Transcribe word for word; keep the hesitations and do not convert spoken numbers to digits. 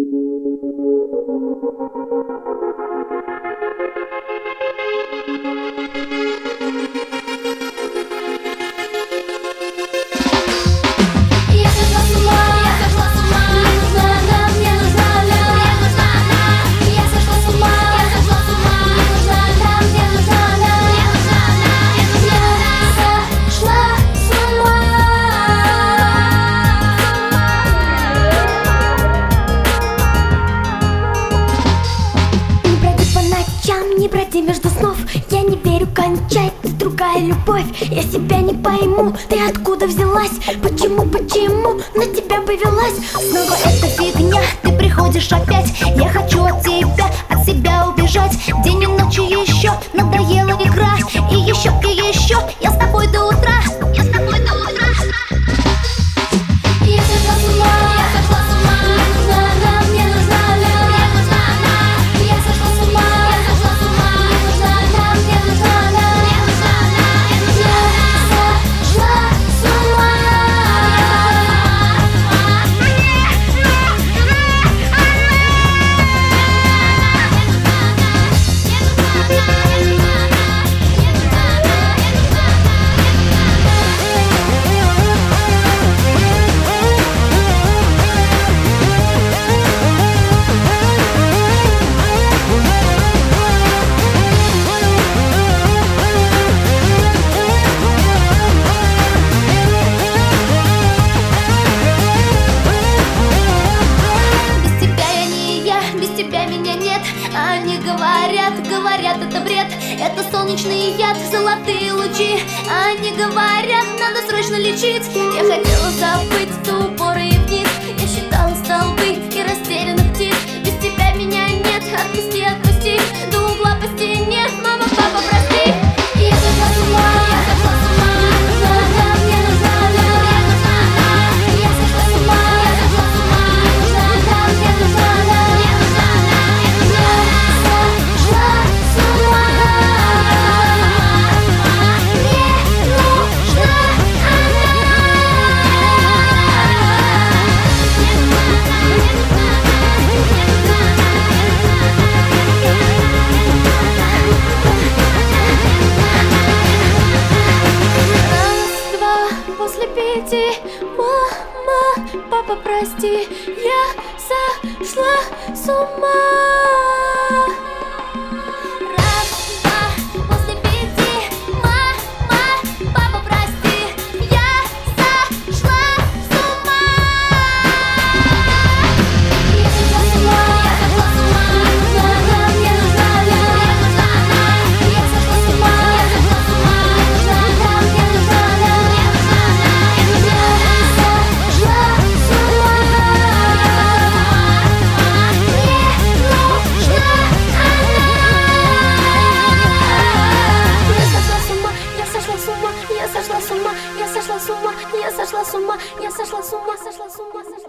Не броди между снов, я не верю, кончай, ты другая любовь. Я себя не пойму, ты откуда взялась? Почему, почему на тебя повелась? Снова эта фигня, ты приходишь опять. Я хочу от тебя, от себя убежать. День и ночь еще, надоела игра. И еще, и еще, я с тобой до утра. Я с тобой до утра. Я сошла с ума, я сошла с ума. Мне нужна она, мне нужна она, мне нужна она. Я сошла с ума. Они говорят, говорят, это бред. Это солнечный яд, золотые лучи. Они говорят, надо срочно лечить. Я хотела забыть до упора и вниз. Я считала столбы и растерянных птиц. Без тебя меня нет, отпусти, отпусти. До угла по стене, мама, папа, прости. Я сошла с ума, я сошла с ума. Мне нужна она, мне нужна она, мне нужна она. Я сошла с ума, я сошла с ума. Мне нужна она, мне нужна она, мне нужна она. После пяти, мама, папа, прости, я сошла с ума. Раз, два, после пяти, мама, папа, прости, я сошла с ума. Я сошла с ума, я сошла с ума. Мне нужна она, мне нужна она, мне нужна она. Я сошла с ума, я сошла с ума. Мне нужна она, мне нужна она. Я сошла с ума, я сошла с ума, я сошла с ума, я сошла с ума, сошла с ума, сошла с ума.